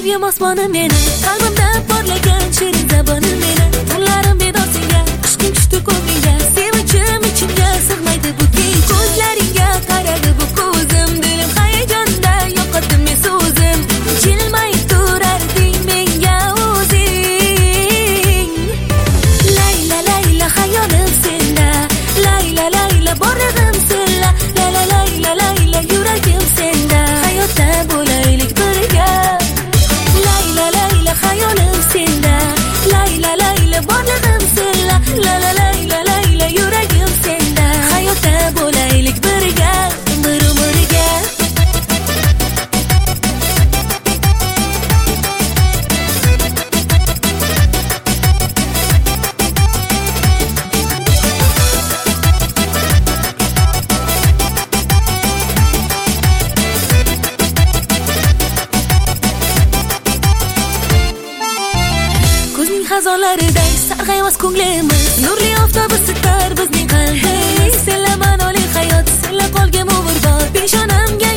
Sevgim osmoni meni, qalbimda porlagan shirin zabonim meni. Tunlarim bedor senga, ishqing tushdi ko'nglimga, sevinchim ichimga sig'maydi bu kech. Ko'zlaringga qaradi bu ko'zim, dilim hayajonda yo'qotdim men so'zim. Jilmay turarding menga o'zing. Layla layla hayolim senda, layla layla borlig'im senda, layla layla layla yuragim senda. Hayotda bo'laylik birga. Layla layla hayolim senda, layla layla borlig'im senda, layla layla layla yuragim senda. Hayotda bo'laylik birga, bir-birga. Kuzning xazonlariday sarg'aymas ko'nglimiz, nurli oftob isitar bizning qalbimiz. Senla ma'noli hayot, senla qolgan umrbod, peshonamga